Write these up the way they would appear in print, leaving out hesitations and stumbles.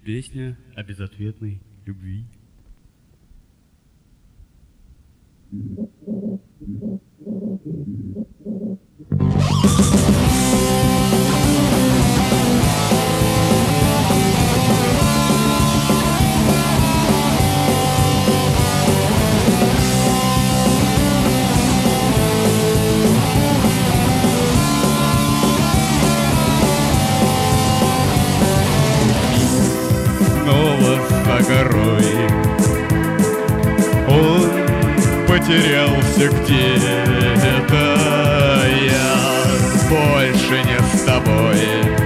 Песня о безответной любви. Снова за горой он потерялся где-то. Я больше не с тобой.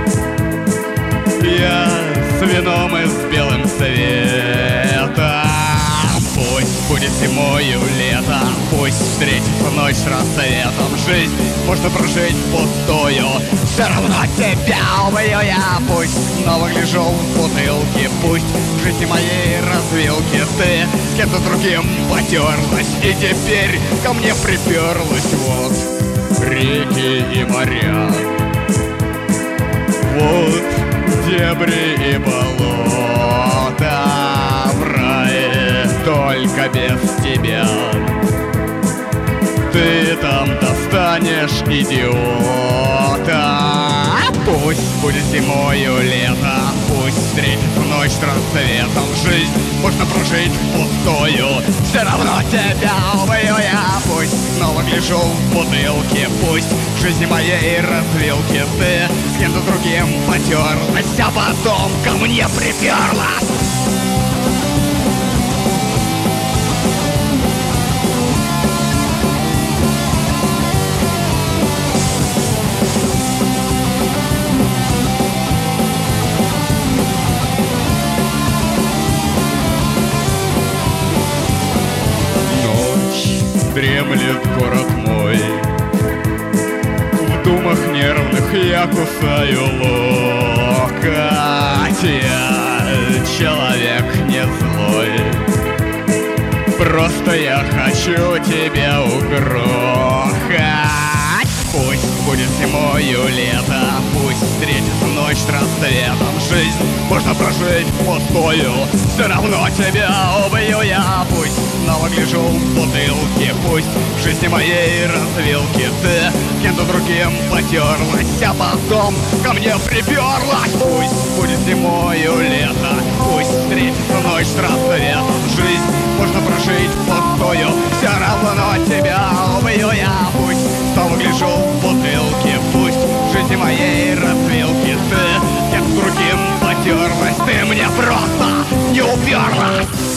Я с вином и с белым цветом. Пусть будет зимою лето, пусть встретится ночь с рассветом. Жизнь можно прожить впустую, все равно тебя убью я. Пусть снова гляжу в бутылки, пусть в жизни моей развилки ты с кем-то другим потерлась и теперь ко мне приперлась. Вот реки и моря, вот дебри и болота. В рае только без тебя ты там достанешь идиота. Пусть будет зимою лето, пусть встретится ночь с рассветом. Жизнь можно прожить впустую, все равно тебя убью я. Пусть снова гляжу в бутылки, пусть в жизни моей развилки ты с кем-то другим потерлась, а потом ко мне приперлась. Дремлет город мой, в думах нервных я кусаю локоть. Я человек не злой, просто я хочу тебя угрохать. Пусть будет зимою лето, пусть встретится ночь с рассветом. Жизнь можно прожить впустую, все равно тебя убью я. Пусть снова гляжу в бутылки, пусть в жизни моей развилки ты с кем-то другим потерлась, а потом ко мне приперлась. Пусть будет зимою лето, пусть встретится ночь с рассветом. Жизнь можно прожить впустую, все равно тебя убью я. Пусть снова гляжу в бутылки, пусть в жизни моей развилки ты с кем-то другим потерлась, ты мне просто не уперлась.